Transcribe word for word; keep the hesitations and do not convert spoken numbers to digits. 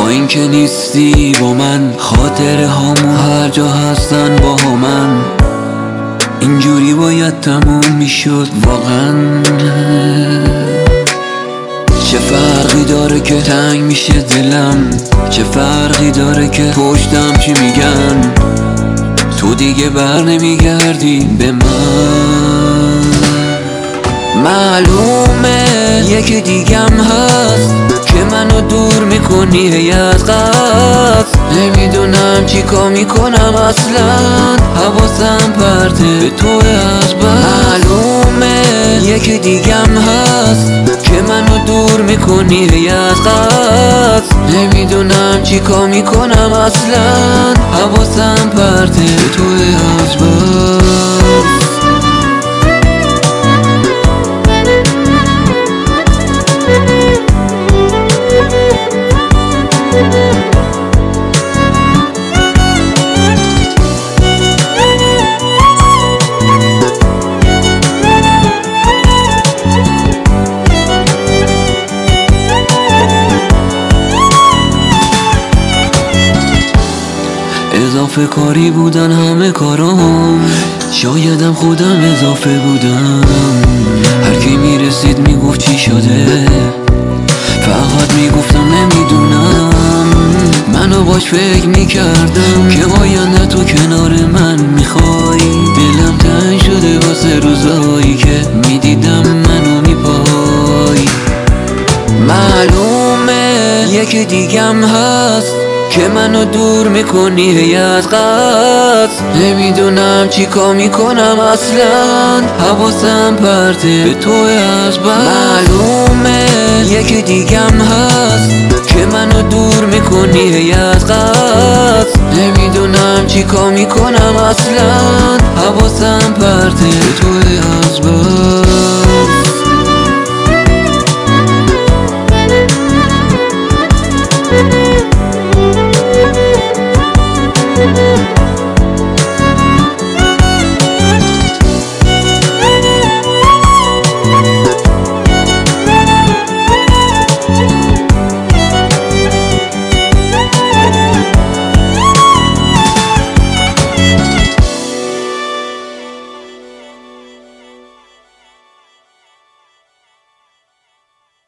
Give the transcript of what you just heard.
با این که نیستی با من، خاطره هامون هر جا هستن با من. اینجوری باید تموم میشد واقعا. چه فرقی داره که تنگ میشه دلم، چه فرقی داره که پشتم چی میگن. تو دیگه بر نمیگردی به من. معلومه یکی دیگم هست که منو دور میکنی هی از قصد. نمیدونم چی کار میکنم اصلا، حواسم پرته به تو از بس. معلومه یکی دیگم هست که منو دور میکنی هی از قصد. نمیدونم چی کار میکنم اصلا، حواسم پرته به تو از بس. اضافه کاری بودن همه کارام، شایدم خودم اضافه بودم. هر کی میرسید میگفت چی شده، فقط میگفتم نمیدونم. منو باش فکر میکردم که آینده تو کنار من میخوای. دلم تنگ شده واسه روزایی که میدیدم منو میپای. معلومه یکی دیگم هست که منو دور میکنی هی از قصد. نمیدونم چی کار میکنم اصلا، حواسم پرته به تو از بس. معلومه یکی دیگم هست که منو دور میکنی هی از قصد. نمیدونم چی کار میکنم اصلا، حواسم پرته به تو از بس.